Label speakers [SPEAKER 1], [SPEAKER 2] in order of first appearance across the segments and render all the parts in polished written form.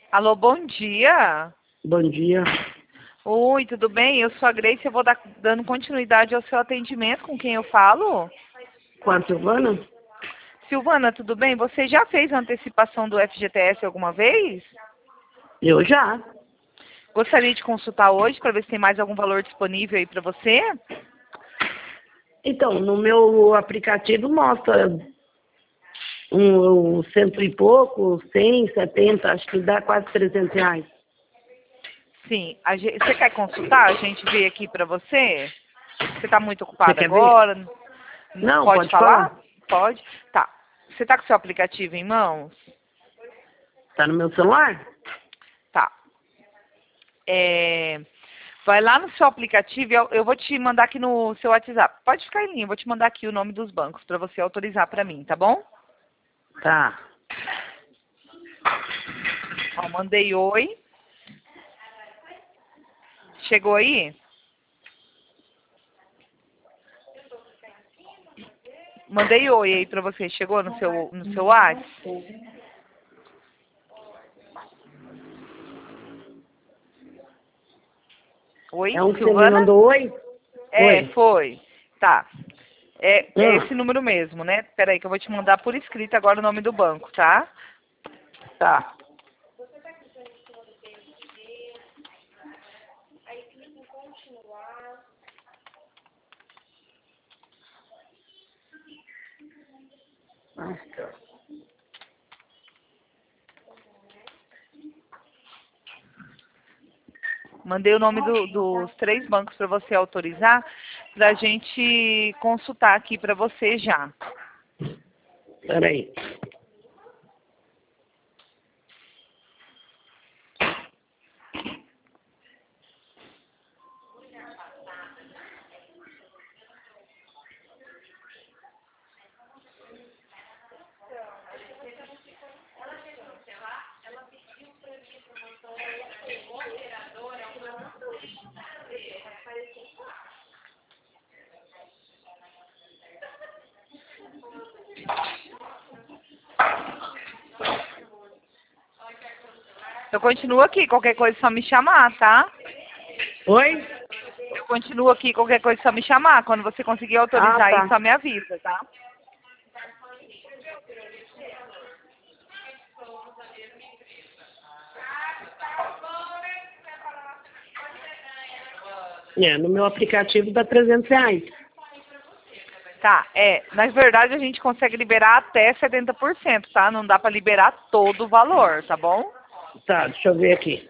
[SPEAKER 1] Alô, bom dia.
[SPEAKER 2] Bom dia.
[SPEAKER 1] Oi, tudo bem? Eu sou a Grace, eu vou dando continuidade ao seu atendimento. Com quem eu falo?
[SPEAKER 2] Com a Silvana?
[SPEAKER 1] Silvana, tudo bem? Você já fez a antecipação do FGTS alguma vez?
[SPEAKER 2] Eu já.
[SPEAKER 1] Gostaria de consultar hoje para ver se tem mais algum valor disponível aí para você?
[SPEAKER 2] Então, no meu aplicativo mostra um cento e pouco, 100, 70, acho que dá quase R$ 300.
[SPEAKER 1] Sim. Você quer consultar? A gente veio aqui para você? Você está muito
[SPEAKER 2] Você
[SPEAKER 1] ocupada
[SPEAKER 2] quer ver?
[SPEAKER 1] agora?
[SPEAKER 2] Não,
[SPEAKER 1] Pode
[SPEAKER 2] pode
[SPEAKER 1] falar?
[SPEAKER 2] falar.
[SPEAKER 1] Pode? Tá. Você está com o seu aplicativo em mãos?
[SPEAKER 2] Tá no meu celular?
[SPEAKER 1] Tá. Vai lá no seu aplicativo, eu vou te mandar aqui no seu WhatsApp. Pode ficar em linha, eu vou te mandar aqui o nome dos bancos para você autorizar para mim, tá bom?
[SPEAKER 2] Tá.
[SPEAKER 1] Ó, mandei oi. Chegou aí? Mandei oi aí para você. Chegou no seu WhatsApp? Oi,
[SPEAKER 2] É um que você me
[SPEAKER 1] Silvana?
[SPEAKER 2] mandou oi?
[SPEAKER 1] É,
[SPEAKER 2] Oi.
[SPEAKER 1] foi. Tá. É esse
[SPEAKER 2] Hum,
[SPEAKER 1] número mesmo, né? Peraí que eu vou te mandar por escrito agora o nome do banco, tá?
[SPEAKER 2] tá. Nossa.
[SPEAKER 1] Mandei o nome dos 3 bancos para você autorizar, para a gente consultar aqui para você já.
[SPEAKER 2] Peraí.
[SPEAKER 1] Eu continuo aqui, qualquer coisa é só me chamar, tá?
[SPEAKER 2] Oi?
[SPEAKER 1] Eu continuo aqui, qualquer coisa é só me chamar. Quando você conseguir
[SPEAKER 2] Ah,
[SPEAKER 1] autorizar aí,
[SPEAKER 2] tá.
[SPEAKER 1] só me avisa, tá?
[SPEAKER 2] No meu aplicativo dá R$ 300.
[SPEAKER 1] Tá, na verdade a gente consegue liberar até 70%, tá? Não dá para liberar todo o valor, tá bom?
[SPEAKER 2] Tá, deixa eu ver aqui.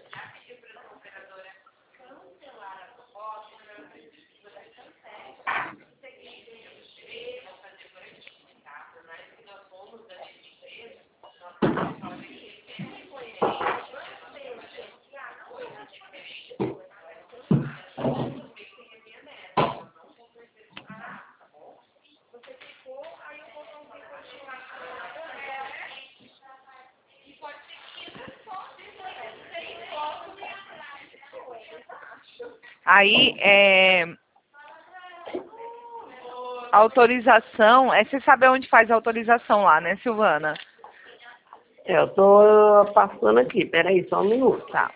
[SPEAKER 1] Aí, autorização, você sabe onde faz a autorização lá, né, Silvana?
[SPEAKER 2] Eu tô passando aqui. Peraí, só um minuto.
[SPEAKER 1] Tá.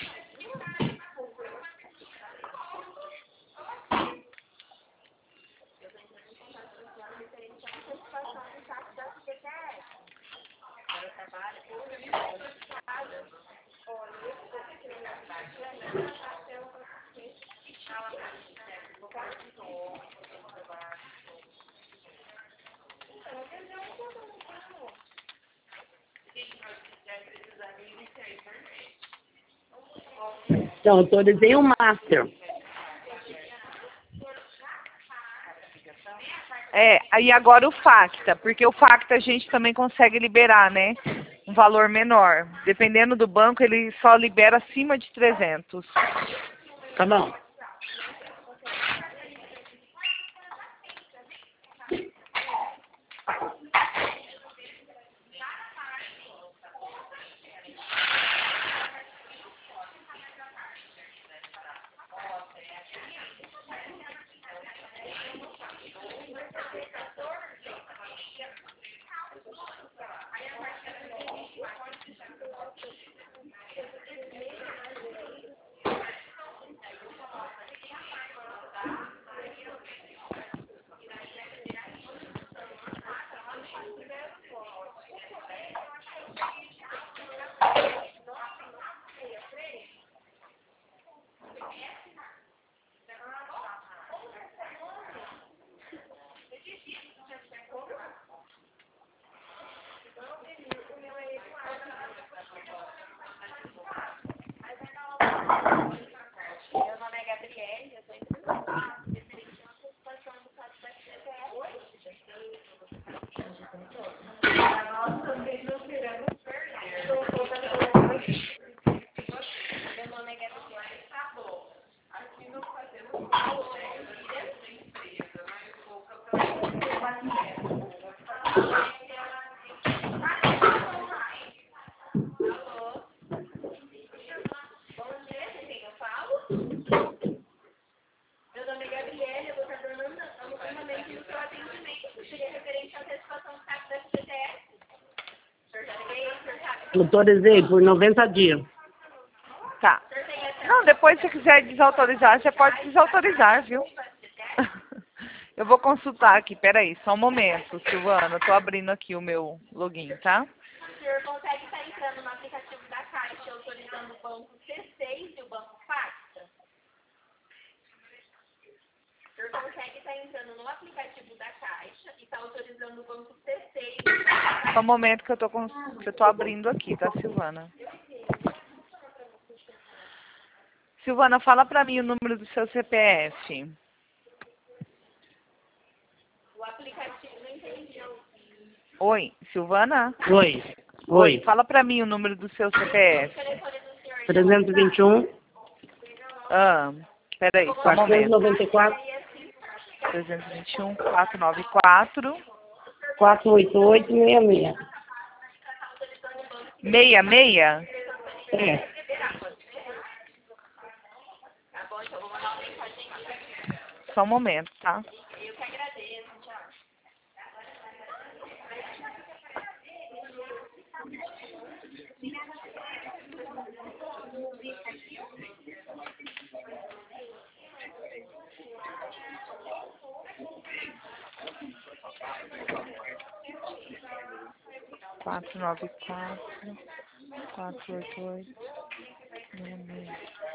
[SPEAKER 2] Então, autorizei o Master.
[SPEAKER 1] Aí agora o Facta, porque o Facta a gente também consegue liberar, né? Um valor menor. Dependendo do banco, ele só libera acima de 300.
[SPEAKER 2] Tá bom.
[SPEAKER 3] Meu nome é Gabriela, eu vou estar dando novamente no seu atendimento. Seria referente à antecipação do taxa da FGTS. O senhor já veio, o senhor sabe?
[SPEAKER 2] Autorizei por 90 dias.
[SPEAKER 1] Tá. Não, depois se você quiser desautorizar, você pode desautorizar, viu? Eu vou consultar aqui, peraí, só um momento, Silvana. Eu tô abrindo aqui o meu login, tá?
[SPEAKER 3] O senhor consegue estar entrando no aplicativo da Caixa, autorizando o banco C6 e o banco Facta? O senhor consegue estar entrando no aplicativo da Caixa e está autorizando o banco C6.
[SPEAKER 1] Só um momento que eu tô abrindo aqui, tá, Silvana? Silvana, fala pra mim o número do seu CPF.
[SPEAKER 3] O aplicativo, não entendi.
[SPEAKER 1] Oi, Silvana?
[SPEAKER 2] Oi.
[SPEAKER 1] Fala pra mim o número do seu CPF.
[SPEAKER 2] 321,
[SPEAKER 1] Ah, peraí, só um momento.
[SPEAKER 2] 494,
[SPEAKER 1] 321, 494,
[SPEAKER 2] 488, 66.
[SPEAKER 1] 66?
[SPEAKER 2] É.
[SPEAKER 1] Só um momento, tá?
[SPEAKER 3] Eu que agradeço, tchau.
[SPEAKER 1] Quatro, nove, quatro, 488, 66.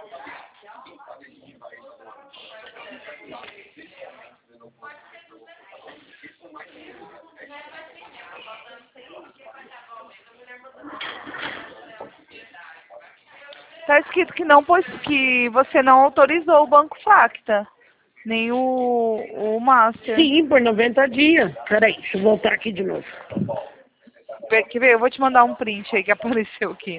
[SPEAKER 1] Tá escrito que não, pois que você não autorizou o Banco Facta, nem o Master.
[SPEAKER 2] Sim, por 90 dias. Peraí, deixa eu voltar aqui de novo.
[SPEAKER 1] Quer ver? Eu vou te mandar um print aí que apareceu aqui.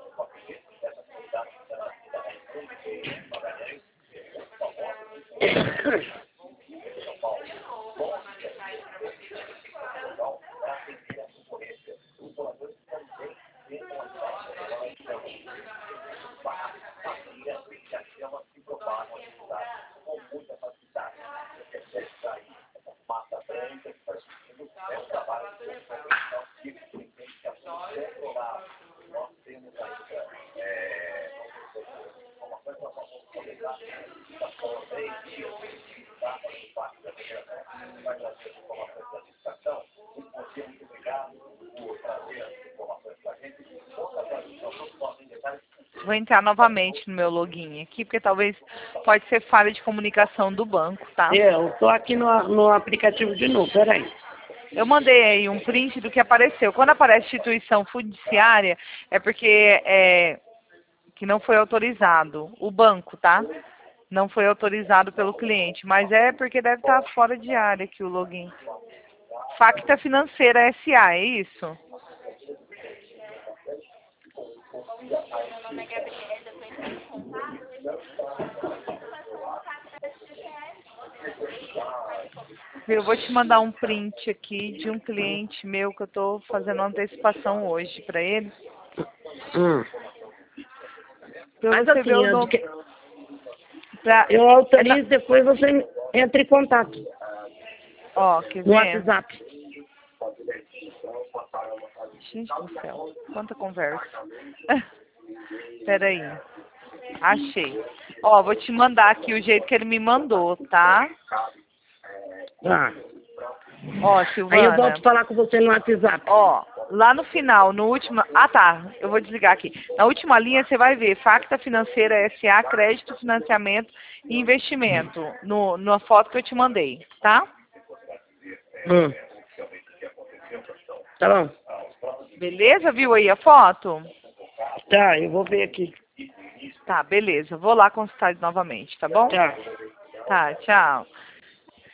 [SPEAKER 1] Vou entrar novamente no meu login aqui, porque talvez pode ser falha de comunicação do banco, tá?
[SPEAKER 2] Eu tô aqui no aplicativo de novo, peraí.
[SPEAKER 1] Eu mandei aí um print do que apareceu. Quando aparece instituição fiduciária, é porque que não foi autorizado. O banco, tá? Não foi autorizado pelo cliente. Mas é porque deve estar fora de área aqui o login. Facta Financeira S.A., é isso?
[SPEAKER 3] Meu nome é Gabriela, eu estou entrando em contato.
[SPEAKER 1] Eu vou te mandar um print aqui de um cliente meu que eu estou fazendo uma antecipação hoje para ele. Pra
[SPEAKER 2] Mas
[SPEAKER 1] você
[SPEAKER 2] assim,
[SPEAKER 1] ver o nome.
[SPEAKER 2] eu autorizo, depois você entra em contato
[SPEAKER 1] Ó, quer
[SPEAKER 2] no
[SPEAKER 1] ver?
[SPEAKER 2] WhatsApp.
[SPEAKER 1] Gente do céu, quanta conversa. Peraí. Achei. Ó, vou te mandar aqui o jeito que ele me mandou, tá?
[SPEAKER 2] Tá.
[SPEAKER 1] Ó,
[SPEAKER 2] Aí eu
[SPEAKER 1] Silvana.
[SPEAKER 2] volto a falar com você no WhatsApp.
[SPEAKER 1] Ó, lá no final, no último... Ah, tá. Eu vou desligar aqui. Na última linha você vai ver Facta Financeira S.A., Crédito, Financiamento e Investimento. Na foto que eu te mandei, tá?
[SPEAKER 2] Tá bom.
[SPEAKER 1] Beleza? Viu aí a foto?
[SPEAKER 2] Tá, eu vou ver aqui.
[SPEAKER 1] Tá, beleza. Vou lá consultar novamente, tá bom?
[SPEAKER 2] Tá.
[SPEAKER 1] Tá, tchau.